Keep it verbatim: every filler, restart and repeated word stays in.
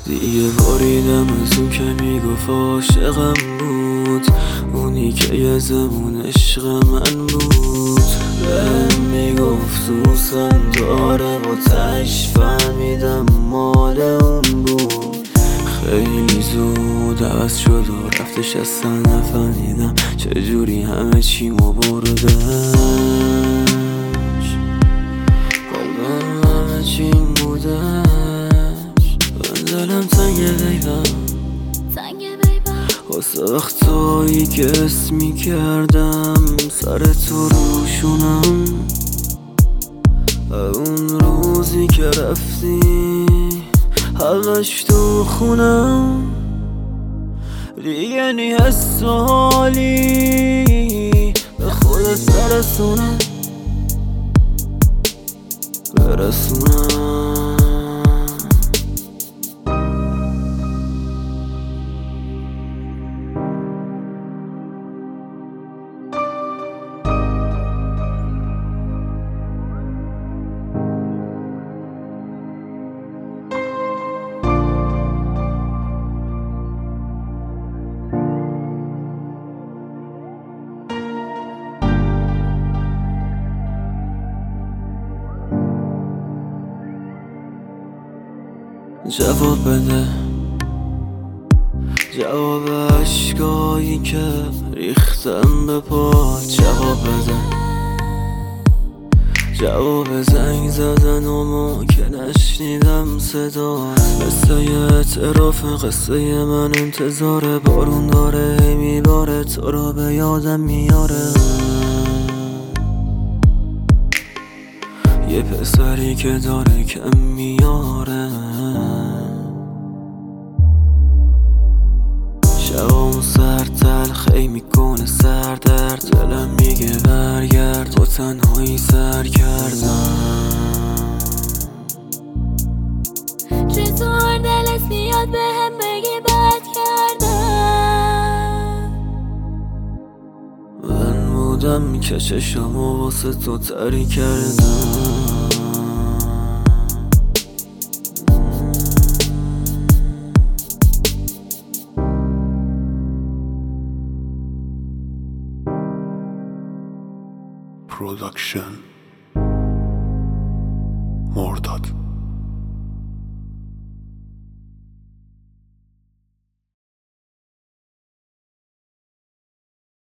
دیگه باریدم از اون که میگفت عاشقم بود، اونی که یه زمون عشق من بود. بهم میگفت دوستم داره با تش، فهمیدم مال اون بود. خیلی زود عوض شد و رفتش، اصلا نفهمیدم چجوری همه چیمو بردش. قلبم همه چیم بودش، دلم تنگه بیبم واسه وقتایی که اسم میکردم سر تو روشونم. اون روزی که رفتی همش تو خونم، دیگه نی حس و حالی به خودت برسونم برسونم جواب بده، جواب عشقایی که ریختم به پات. جواب بده، جواب زنگ زدن اما که نشنیدم صدات. مثل یه اعتراف قصه من انتظار بارون داره میباره، تو رو به یادم میاره. یه پسری که داره کم میاره، شبامو سر تلخی میکنه سر درد. دلم میگه برگرد، با تنهایی سر کردم. چطور دلت میاد به هم بگی بد کردم؟ من بودم که چشمو واسه تو تری کردم. Production مرداد.